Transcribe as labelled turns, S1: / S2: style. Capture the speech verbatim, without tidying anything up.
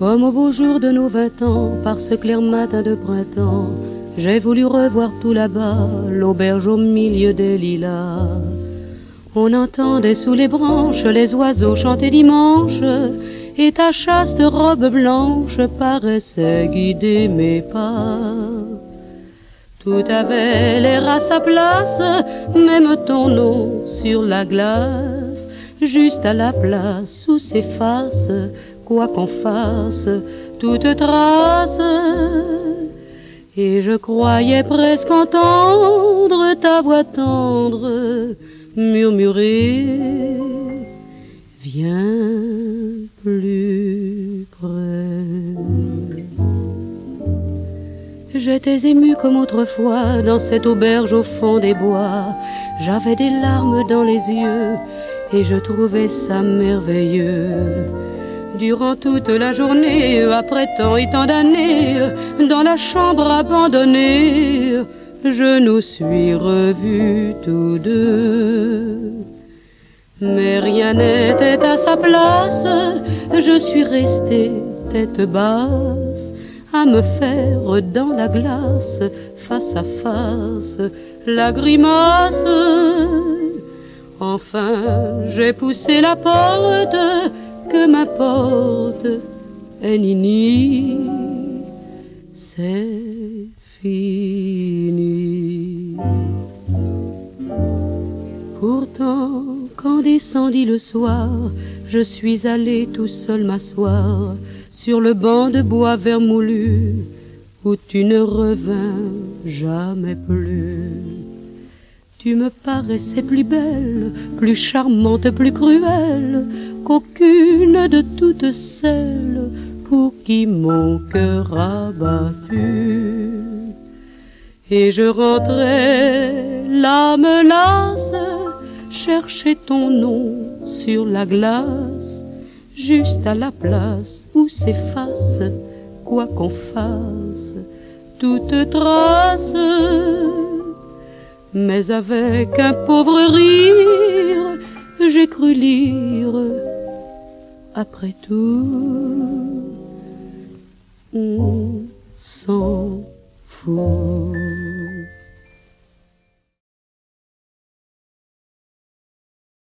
S1: Comme au beau jour de nos vingt ans, par ce clair matin de printemps, j'ai voulu revoir tout là-bas, l'auberge au milieu des lilas. On entendait sous les branches les oiseaux chanter dimanche, et ta chaste robe blanche paraissait guider mes pas. Tout avait l'air à sa place, même ton nom sur la glace, juste à la place où s'efface, quoi qu'on fasse, toute trace. Et je croyais presque entendre ta voix tendre murmurer, viens plus près. J'étais émue comme autrefois dans cette auberge au fond des bois. J'avais des larmes dans les yeux et je trouvais ça merveilleux. Durant toute la journée, après tant et tant d'années, dans la chambre abandonnée, je nous suis revus tous deux. Mais rien n'était à sa place, je suis restée tête basse, à me faire dans la glace, face à face, la grimace. Enfin, j'ai poussé la porte, que m'importe, et nini, c'est fini. Pourtant, quand descendit le soir, je suis allé tout seul m'asseoir sur le banc de bois vermoulu où tu ne revins jamais plus. Tu me paraissais plus belle, plus charmante, plus cruelle qu'aucune de toutes celles pour qui mon cœur a battu. Et je rentrais l'âme lasse, chercher ton nom sur la glace, juste à la place où s'efface, quoi qu'on fasse, toute trace. Mais avec un pauvre rire, j'ai cru lire, après tout, on s'en fout.